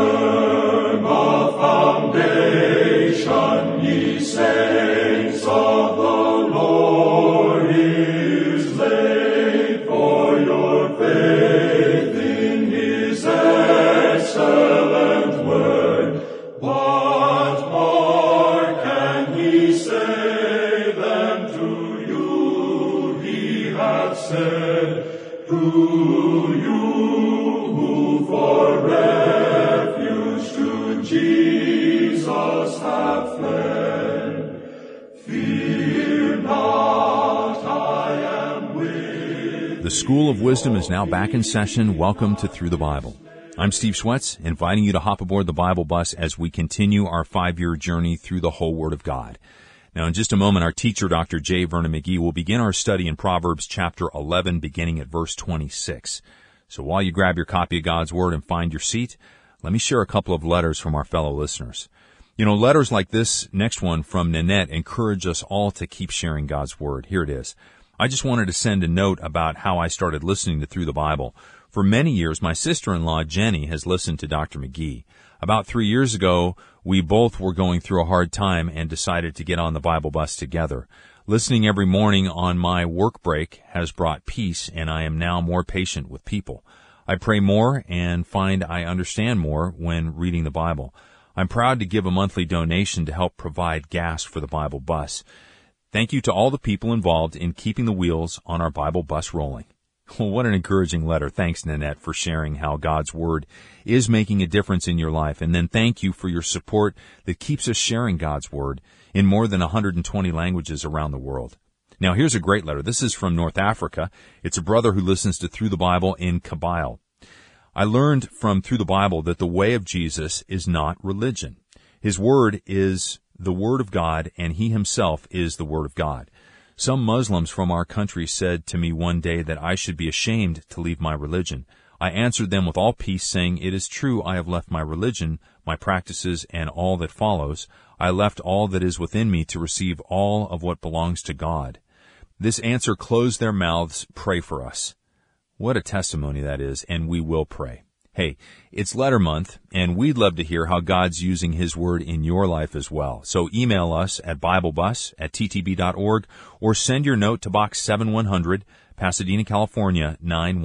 firm a foundation, ye saints of the Lord is laid, for your faith in his excellent word. What more can he say than to you he hath said? To you who for refuge to Jesus have fled, fear not, I am with The School of Wisdom is now back in session. Welcome to Through the Bible. I'm Steve Schwetz, inviting you to hop aboard the Bible bus as we continue our 5-year journey through the whole Word of God. Now, in just a moment, our teacher, Dr. J. Vernon McGee, will begin our study in Proverbs chapter 11, beginning at verse 26. So while you grab your copy of God's Word and find your seat, let me share a couple of letters from our fellow listeners. You know, letters like this next one from Nanette encourage us all to keep sharing God's Word. Here it is. I just wanted to send a note about how I started listening to Through the Bible. For many years, my sister-in-law, Jenny, has listened to Dr. McGee. About 3 years ago, we both were going through a hard time and decided to get on the Bible bus together. Listening every morning on my work break has brought peace, and I am now more patient with people. I pray more and find I understand more when reading the Bible. I'm proud to give a monthly donation to help provide gas for the Bible bus. Thank you to all the people involved in keeping the wheels on our Bible bus rolling. Well, what an encouraging letter. Thanks, Nanette, for sharing how God's Word is making a difference in your life. And then thank you for your support that keeps us sharing God's Word in more than 120 languages around the world. Now, here's a great letter. This is from North Africa. It's a brother who listens to Through the Bible in Kabyle. I learned from Through the Bible that the way of Jesus is not religion. His Word is the Word of God, and He Himself is the Word of God. Some Muslims from our country said to me one day that I should be ashamed to leave my religion. I answered them with all peace, saying, "It is true, I have left my religion, my practices, and all that follows. I left all that is within me to receive all of what belongs to God." This answer closed their mouths. Pray for us. What a testimony that is, and we will pray. Hey, it's letter month, and we'd love to hear how God's using His Word in your life as well. So email us at BibleBus@ttb.org or send your note to Box 7100, Pasadena, California,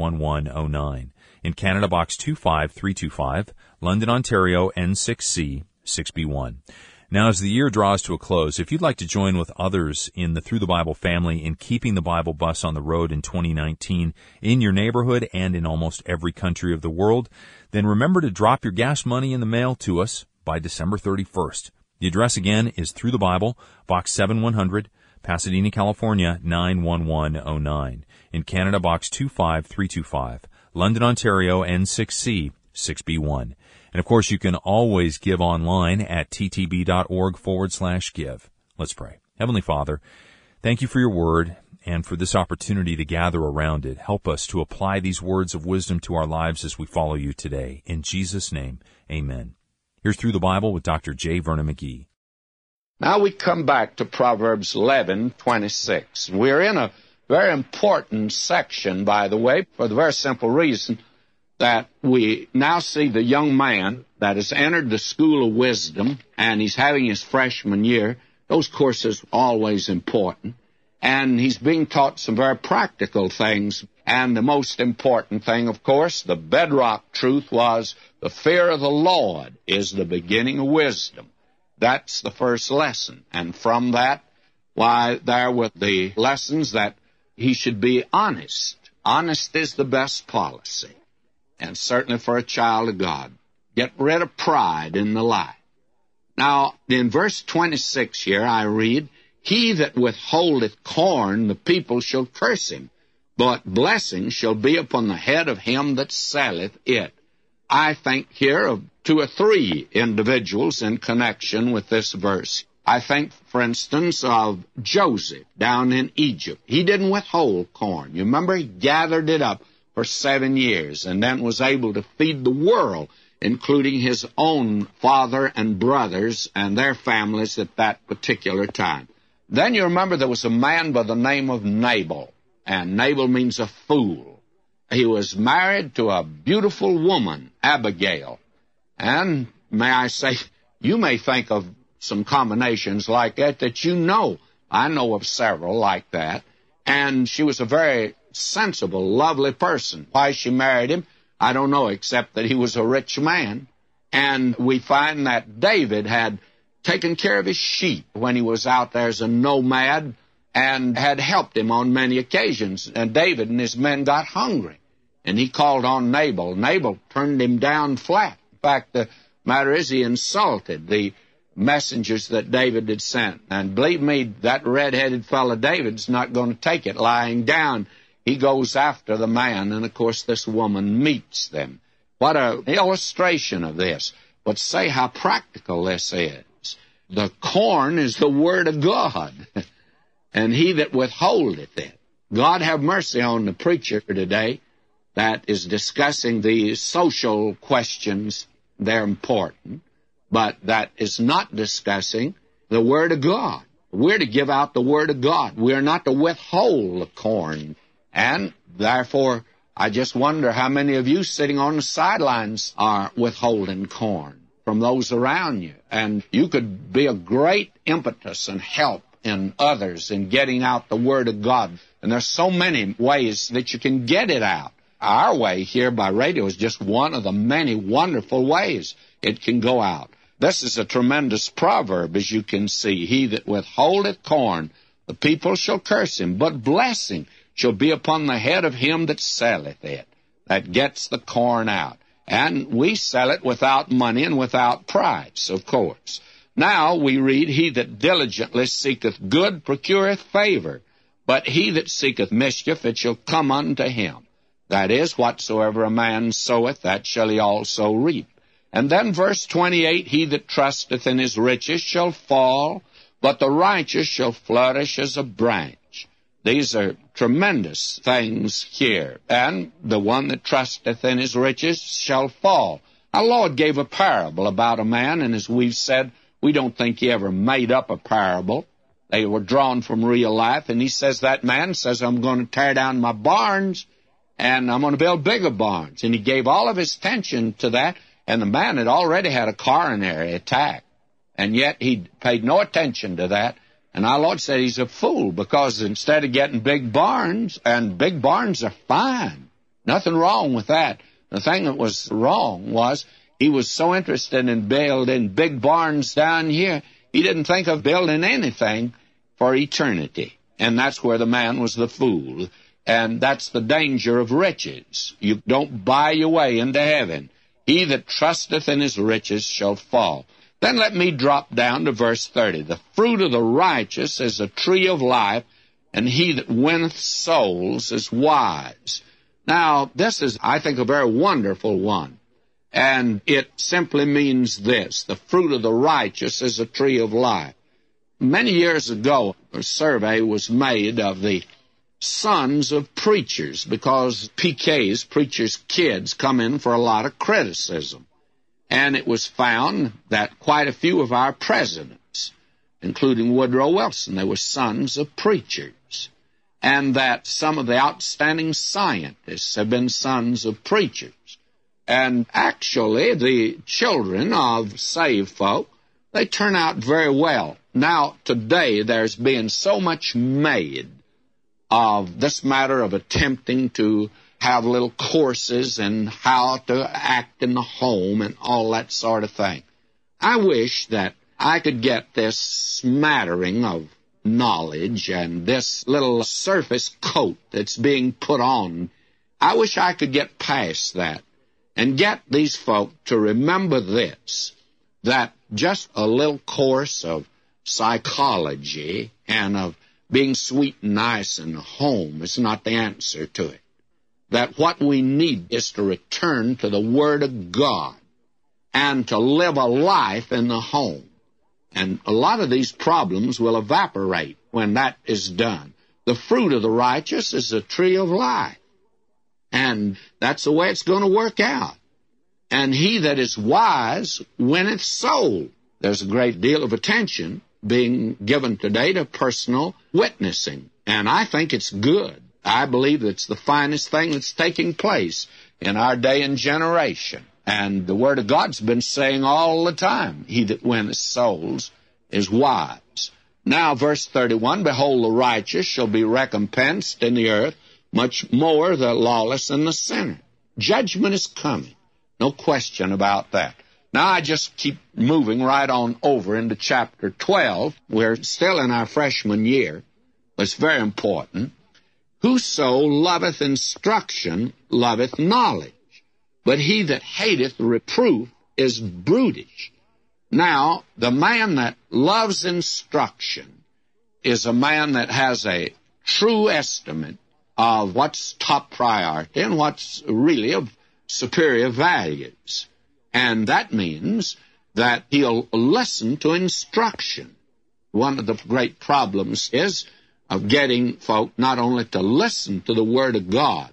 91109. In Canada, Box 25325, London, Ontario, N6C, 6B1. Now, as the year draws to a close, if you'd like to join with others in the Through the Bible family in keeping the Bible bus on the road in 2019 in your neighborhood and in almost every country of the world, then remember to drop your gas money in the mail to us by December 31st. The address again is Through the Bible, Box 7100, Pasadena, California, 91109. In Canada, Box 25325, London, Ontario, N6C, 6B1. And of course, you can always give online at ttb.org/give. Let's pray. Heavenly Father, thank you for your word and for this opportunity to gather around it. Help us to apply these words of wisdom to our lives as we follow you today. In Jesus' name, amen. Here's Through the Bible with Dr. J. Vernon McGee. Now we come back to Proverbs 11:26. We're in a very important section, by the way, for the very simple reason that we now see the young man that has entered the school of wisdom, and he's having his freshman year. Those courses are always important. And he's being taught some very practical things. And the most important thing, of course, the bedrock truth was the fear of the Lord is the beginning of wisdom. That's the first lesson. And from that, why, there were the lessons that he should be honest. Honest is the best policy. And certainly for a child of God. Get rid of pride in the life. Now, in verse 26 here, I read, "He that withholdeth corn, the people shall curse him, but blessing shall be upon the head of him that selleth it." I think here of 2 or 3 individuals in connection with this verse. I think, for instance, of Joseph down in Egypt. He didn't withhold corn. You remember, he gathered it up for 7 years, and then was able to feed the world, including his own father and brothers and their families at that particular time. Then you remember there was a man by the name of Nabal, and Nabal means a fool. He was married to a beautiful woman, Abigail, And may I say, you may think of some combinations like that you know. I know of several like that. And she was a very sensible, lovely person. Why she married him, I don't know, except that he was a rich man. And we find that David had taken care of his sheep when he was out there as a nomad and had helped him on many occasions. And David and his men got hungry, and he called on Nabal. Nabal turned him down flat. In fact, the matter is he insulted the messengers that David had sent. And believe me, that red-headed fellow David's not going to take it lying down. He goes after the man, and of course this woman meets them. What an illustration of this. But say how practical this is. The corn is the Word of God, and he that withholdeth it. God have mercy on the preacher today that is discussing the social questions. They're important, but that is not discussing the Word of God. We're to give out the Word of God. We're not to withhold the corn. And therefore, I just wonder how many of you sitting on the sidelines are withholding corn from those around you. And you could be a great impetus and help in others in getting out the Word of God. And there's so many ways that you can get it out. Our way here by radio is just one of the many wonderful ways it can go out. This is a tremendous proverb, as you can see. He that withholdeth corn, the people shall curse him, but blessing shall be upon the head of him that selleth it, that gets the corn out. And we sell it without money and without price, of course. Now we read, he that diligently seeketh good procureth favor, but he that seeketh mischief, it shall come unto him. That is, whatsoever a man soweth, that shall he also reap. And then verse 28, he that trusteth in his riches shall fall, but the righteous shall flourish as a branch. These are tremendous things here. And the one that trusteth in his riches shall fall. Our Lord gave a parable about a man, and as we've said, we don't think he ever made up a parable. They were drawn from real life, and he says, that man says, I'm going to tear down my barns, and I'm going to build bigger barns. And he gave all of his attention to that, and the man had already had a coronary attack, and yet he paid no attention to that. And our Lord said he's a fool, because instead of getting big barns, and big barns are fine, nothing wrong with that. The thing that was wrong was he was so interested in building big barns down here, he didn't think of building anything for eternity. And that's where the man was the fool. And that's the danger of riches. You don't buy your way into heaven. He that trusteth in his riches shall fall. Then let me drop down to verse 30. The fruit of the righteous is a tree of life, and he that winneth souls is wise. Now, this is, I think, a very wonderful one. And it simply means this: the fruit of the righteous is a tree of life. Many years ago, a survey was made of the sons of preachers, because PKs, preachers' kids, come in for a lot of criticism. And it was found that quite a few of our presidents, including Woodrow Wilson, they were sons of preachers. And that some of the outstanding scientists have been sons of preachers. And actually, the children of saved folk, they turn out very well. Now, today, there's being so much made of this matter of attempting to have little courses in how to act in the home and all that sort of thing. I wish that I could get this smattering of knowledge and this little surface coat that's being put on. I wish I could get past that and get these folk to remember this, that just a little course of psychology and of being sweet and nice in the home is not the answer to it. That what we need is to return to the Word of God and to live a life in the home. And a lot of these problems will evaporate when that is done. The fruit of the righteous is a tree of life. And that's the way it's going to work out. And he that is wise winneth soul. There's a great deal of attention being given today to personal witnessing. And I think it's good. I believe it's the finest thing that's taking place in our day and generation. And the Word of God's been saying all the time, he that winneth souls is wise. Now, verse 31, behold, the righteous shall be recompensed in the earth, much more the lawless and the sinner. Judgment is coming. No question about that. Now, I just keep moving right on over into chapter 12. We're still in our freshman year. It's very important. Whoso loveth instruction loveth knowledge, but he that hateth reproof is brutish. Now, the man that loves instruction is a man that has a true estimate of what's top priority and what's really of superior values. And that means that he'll listen to instruction. One of the great problems is of getting folk not only to listen to the Word of God,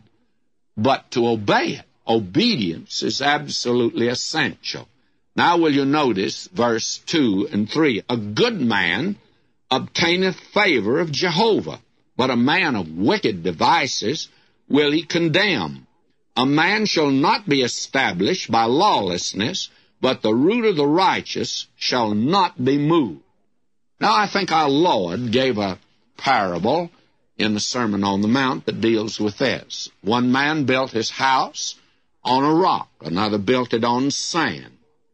but to obey it. Obedience is absolutely essential. Now will you notice verse 2 and 3. A good man obtaineth favor of Jehovah, but a man of wicked devices will he condemn. A man shall not be established by lawlessness, but the root of the righteous shall not be moved. Now I think our Lord gave a parable in the Sermon on the Mount that deals with this. One man built his house on a rock, another built it on sand.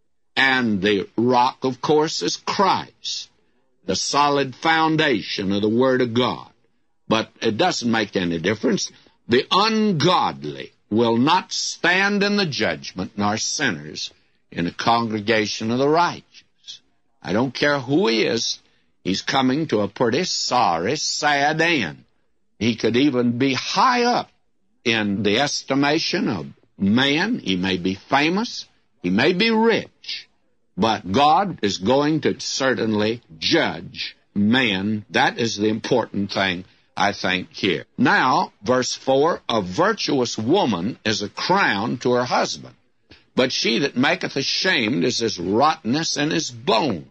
And the rock, of course, is Christ, the solid foundation of the Word of God. But it doesn't make any difference. The ungodly will not stand in the judgment, nor sinners in the congregation of the righteous. I don't care who he is, he's coming to a pretty sorry, sad end. He could even be high up in the estimation of man. He may be famous, he may be rich, but God is going to certainly judge man. That is the important thing, I think, here. Now, verse 4, a virtuous woman is a crown to her husband, but she that maketh ashamed is his rottenness in his bones.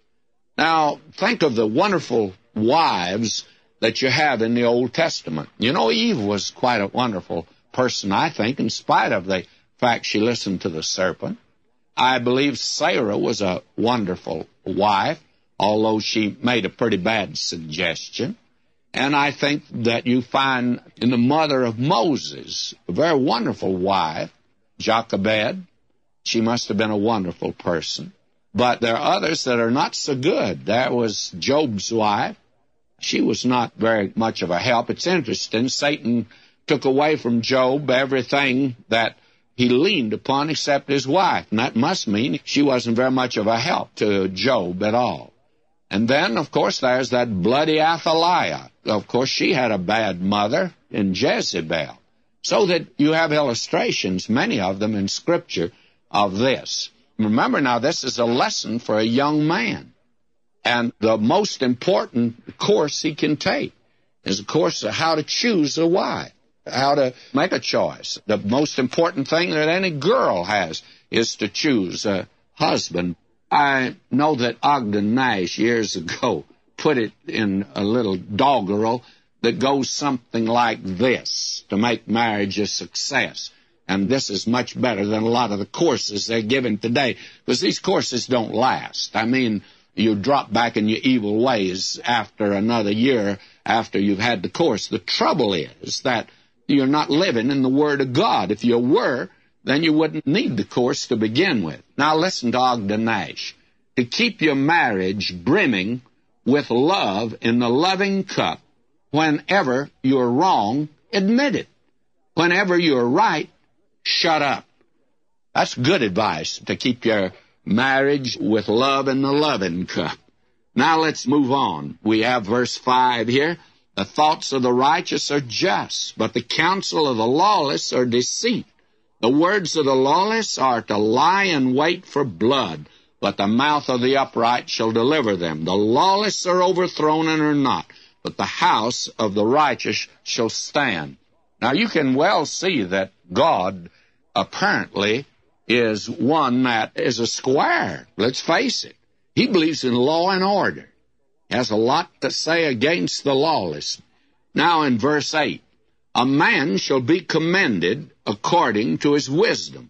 Now, think of the wonderful wives that you have in the Old Testament. You know, Eve was quite a wonderful person, I think, in spite of the fact she listened to the serpent. I believe Sarah was a wonderful wife, although she made a pretty bad suggestion. And I think that you find in the mother of Moses, a very wonderful wife, Jochebed. She must have been a wonderful person. But there are others that are not so good. There was Job's wife. She was not very much of a help. It's interesting, Satan took away from Job everything that he leaned upon except his wife. And that must mean she wasn't very much of a help to Job at all. And then, of course, there's that bloody Athaliah. Of course, she had a bad mother in Jezebel. So that you have illustrations, many of them in Scripture, of this. Remember now, this is a lesson for a young man. And the most important course he can take is, of course, how to choose a wife, how to make a choice. The most important thing that any girl has is to choose a husband. I know that Ogden Nash years ago put it in a little doggerel that goes something like this: to make marriage a success. And this is much better than a lot of the courses they're given today, because these courses don't last. I mean, you drop back in your evil ways after another year after you've had the course. The trouble is that you're not living in the Word of God. If you were, then you wouldn't need the course to begin with. Now listen to Ogden Nash. To keep your marriage brimming with love in the loving cup, whenever you're wrong, admit it. Whenever you're right, shut up. That's good advice, to keep your marriage with love in the loving cup. Now let's move on. We have verse 5 here. The thoughts of the righteous are just, but the counsel of the lawless are deceit. The words of the lawless are to lie in wait for blood, but the mouth of the upright shall deliver them. The lawless are overthrown and are not, but the house of the righteous shall stand. Now you can well see that God apparently is one that is a square. Let's face it. He believes in law and order. He has a lot to say against the lawless. Now in verse 8, a man shall be commended according to his wisdom,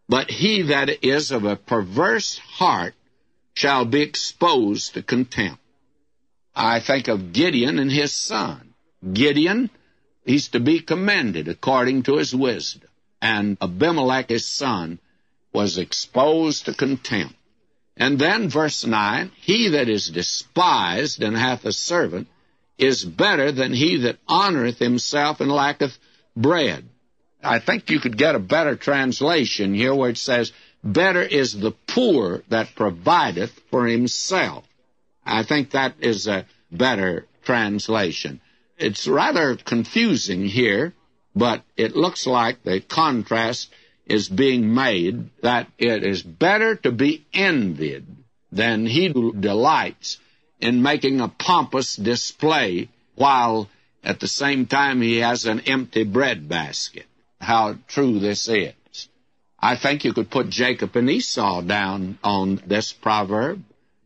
But he that is of a perverse heart shall be exposed to contempt. I think of Gideon and his son. Gideon, he's to be commended according to his wisdom. And Abimelech, his son, was exposed to contempt. And then verse 9, he that is despised and hath a servant is better than he that honoreth himself and lacketh bread. I think you could get a better translation here where it says, better is the poor that provideth for himself. I think that is a better translation. It's rather confusing here, but it looks like the contrast is being made that it is better to be envied than he who delights in making a pompous display while at the same time he has an empty bread basket. How true this is. I think you could put Jacob and Esau down on this proverb.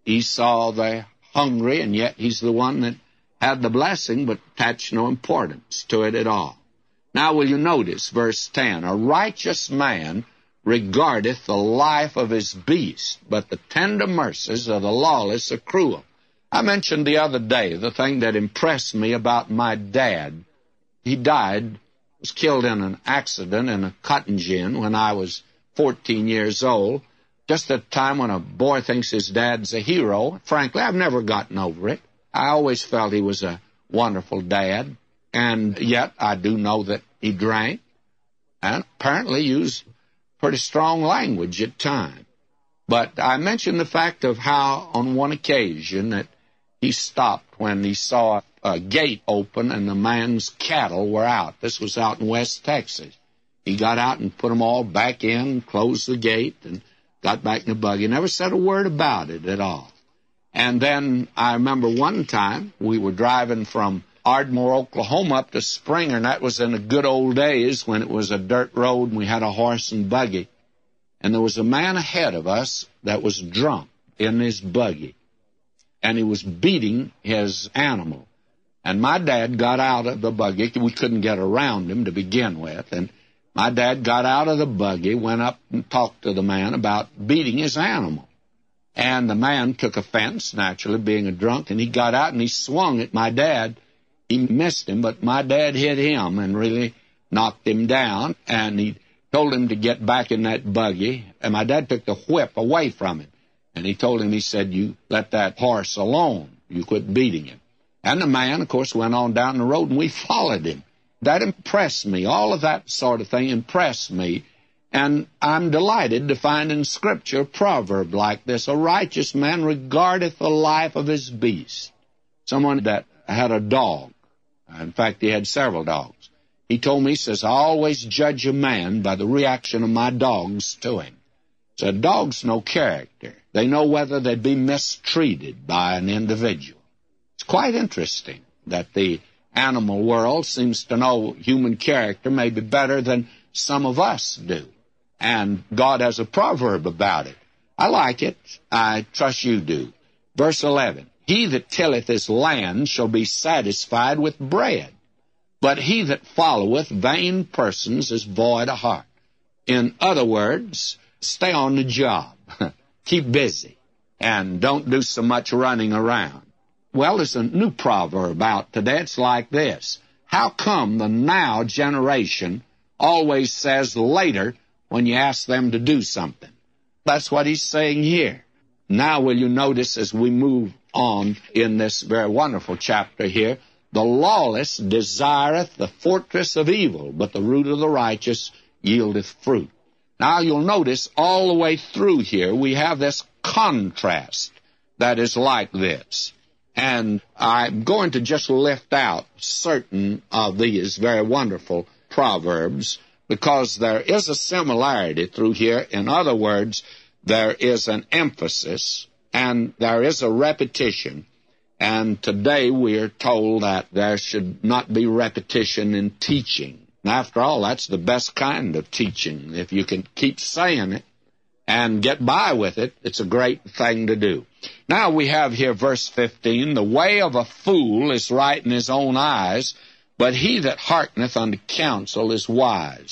Esau the hungry, and yet he's the one that had the blessing but attached no importance to it at all. Now will you notice verse 10, a righteous man regardeth the life of his beast, but the tender mercies of the lawless are cruel. I mentioned the other day the thing that impressed me about my dad. He died, was killed in an accident in a cotton gin when I was 14 years old, just at a time when a boy thinks his dad's a hero. Frankly, I've never gotten over it. I always felt he was a wonderful dad, and yet I do know that he drank and apparently used pretty strong language at times. But I mentioned the fact of how on one occasion that he stopped when he saw a gate open and the man's cattle were out. This was out in West Texas. He got out and put them all back in, closed the gate, and got back in the buggy. Never said a word about it at all. And then I remember one time we were driving from Ardmore, Oklahoma up to Springer, and that was in the good old days when it was a dirt road and we had a horse and buggy. And there was a man ahead of us that was drunk in his buggy, and he was beating his animal. And my dad got out of the buggy. We couldn't get around him to begin with. And my dad got out of the buggy, went up and talked to the man about beating his animal. And the man took offense, naturally, being a drunk, and he got out and he swung at my dad. He missed him, but my dad hit him and really knocked him down. And he told him to get back in that buggy. And my dad took the whip away from him. And he told him, he said, you let that horse alone. You quit beating him. And the man, of course, went on down the road, and we followed him. That impressed me. All of that sort of thing impressed me. And I'm delighted to find in Scripture a proverb like this. A righteous man regardeth the life of his beast. Someone that had a dog. In fact, he had several dogs. He told me, he says, I always judge a man by the reaction of my dogs to him. So dogs know character. They know whether they'd be mistreated by an individual. It's quite interesting that the animal world seems to know human character maybe better than some of us do. And God has a proverb about it. I like it. I trust you do. Verse 11, he that tilleth his land shall be satisfied with bread, but he that followeth vain persons is void of heart. In other words, stay on the job. Keep busy. And don't do so much running around. Well, there's a new proverb out today. It's like this. How come the now generation always says later when you ask them to do something? That's what he's saying here. Now will you notice as we move on in this very wonderful chapter here, the lawless desireth the fortress of evil, but the root of the righteous yieldeth fruit. Now you'll notice all the way through here we have this contrast that is like this. And I'm going to just lift out certain of these very wonderful proverbs because there is a similarity through here. In other words, there is an emphasis and there is a repetition. And today we are told that there should not be repetition in teaching. And after all, that's the best kind of teaching. If you can keep saying it and get by with it, it's a great thing to do. Now we have here verse 15, the way of a fool is right in his own eyes, but he that hearkeneth unto counsel is wise.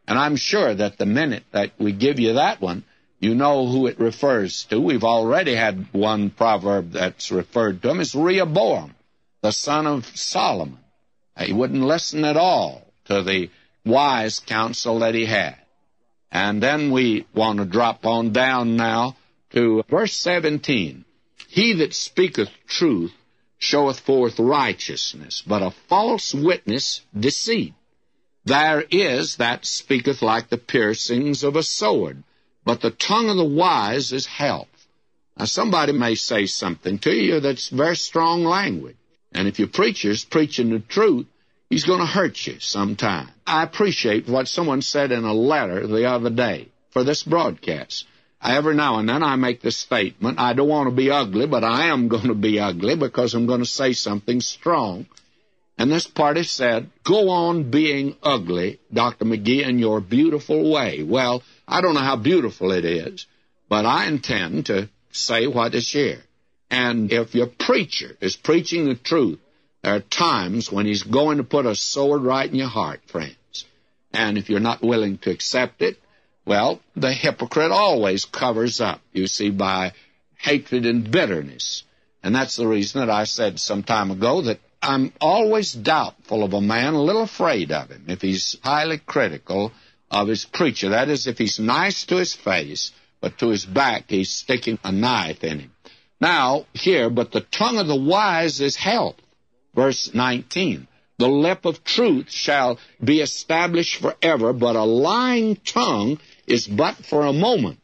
And I'm sure that the minute that we give you that one, you know who it refers to. We've already had one proverb that's referred to him. It's Rehoboam, the son of Solomon. He wouldn't listen at all to the wise counsel that he had. And then we want to drop on down now to verse 17. He that speaketh truth showeth forth righteousness, but a false witness deceit. There is that speaketh like the piercings of a sword, but the tongue of the wise is health. Now somebody may say something to you that's very strong language, and if your preacher's preaching the truth, he's going to hurt you sometime. I appreciate what someone said in a letter the other day for this broadcast. Every now and then I make the statement, I don't want to be ugly, but I am going to be ugly because I'm going to say something strong. And this party said, go on being ugly, Dr. McGee, in your beautiful way. Well, I don't know how beautiful it is, but I intend to say what is here. And if your preacher is preaching the truth, there are times when he's going to put a sword right in your heart, friends. And if you're not willing to accept it, well, the hypocrite always covers up, you see, by hatred and bitterness. And that's the reason that I said some time ago that I'm always doubtful of a man, a little afraid of him, if he's highly critical of his preacher. That is, if he's nice to his face, but to his back he's sticking a knife in him. Now, here, but the tongue of the wise is health. Verse 19, the lip of truth shall be established forever, but a lying tongue is but for a moment.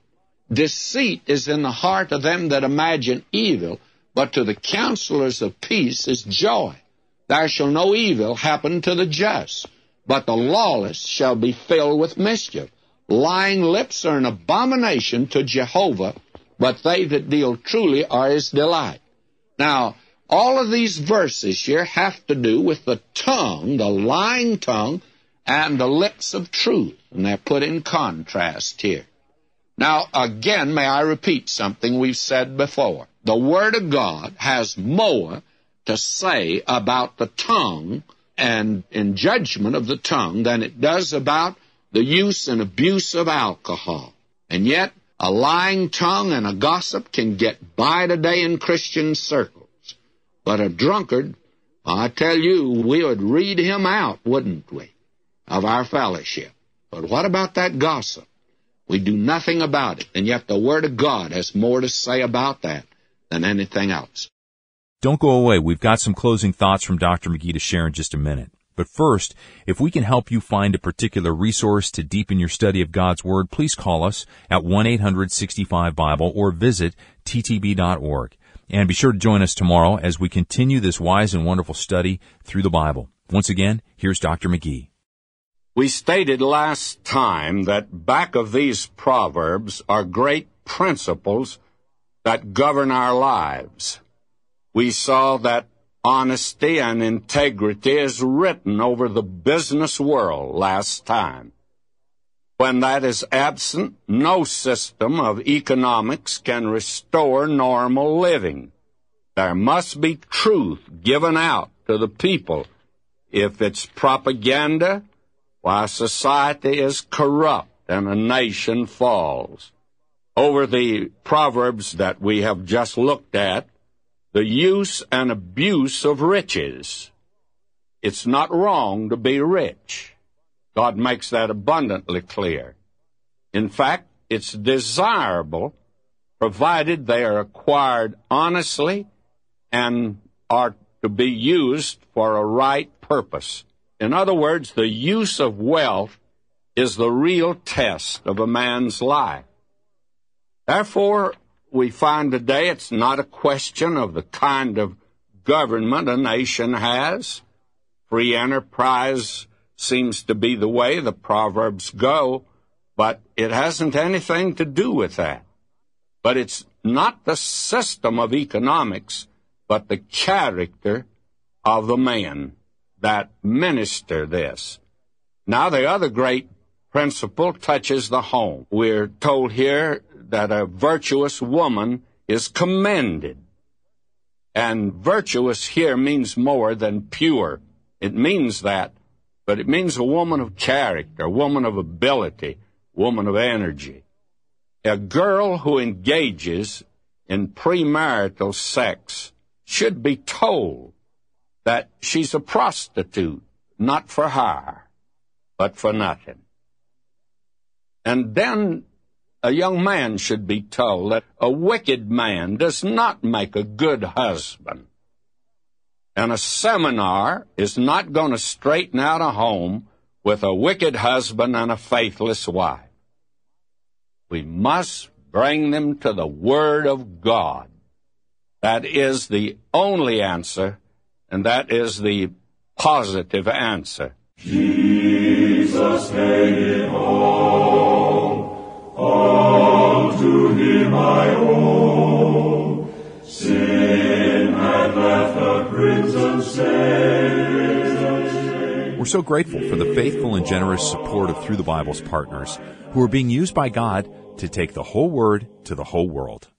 Deceit is in the heart of them that imagine evil, but to the counselors of peace is joy. There shall no evil happen to the just, but the lawless shall be filled with mischief. Lying lips are an abomination to Jehovah, but they that deal truly are his delight. Now, all of these verses here have to do with the tongue, the lying tongue, and the lips of truth, and they're put in contrast here. Now, again, may I repeat something we've said before. The Word of God has more to say about the tongue and in judgment of the tongue than it does about the use and abuse of alcohol. And yet, a lying tongue and a gossip can get by today in Christian circles. But a drunkard, I tell you, we would read him out, wouldn't we, of our fellowship. But what about that gossip? We do nothing about it, and yet the Word of God has more to say about that than anything else. Don't go away. We've got some closing thoughts from Dr. McGee to share in just a minute. But first, if we can help you find a particular resource to deepen your study of God's Word, please call us at 1-800-65-BIBLE or visit ttb.org. And be sure to join us tomorrow as we continue this wise and wonderful study through the Bible. Once again, here's Dr. McGee. We stated last time that back of these proverbs are great principles that govern our lives. We saw that honesty and integrity is written over the business world last time. When that is absent, no system of economics can restore normal living. There must be truth given out to the people. If it's propaganda, why, society is corrupt and a nation falls. Over the proverbs that we have just looked at, the use and abuse of riches. It's not wrong to be rich. God makes that abundantly clear. In fact, it's desirable, provided they are acquired honestly and are to be used for a right purpose. In other words, the use of wealth is the real test of a man's life. Therefore, we find today it's not a question of the kind of government a nation has. Free enterprise seems to be the way the Proverbs go, but it hasn't anything to do with that. But it's not the system of economics, but the character of the men that minister this. Now, the other great principle touches the home. We're told here that a virtuous woman is commended. And virtuous here means more than pure. It means that but it means a woman of character, a woman of ability, woman of energy. A girl who engages in premarital sex should be told that she's a prostitute, not for hire, but for nothing. And then a young man should be told that a wicked man does not make a good husband. And a seminar is not going to straighten out a home with a wicked husband and a faithless wife. We must bring them to the Word of God. That is the only answer, and that is the positive answer. Jesus made it all to Him I owe. Sin had left a crimson stain. We're so grateful for the faithful and generous support of Through the Bible's partners, who are being used by God to take the whole Word to the whole world.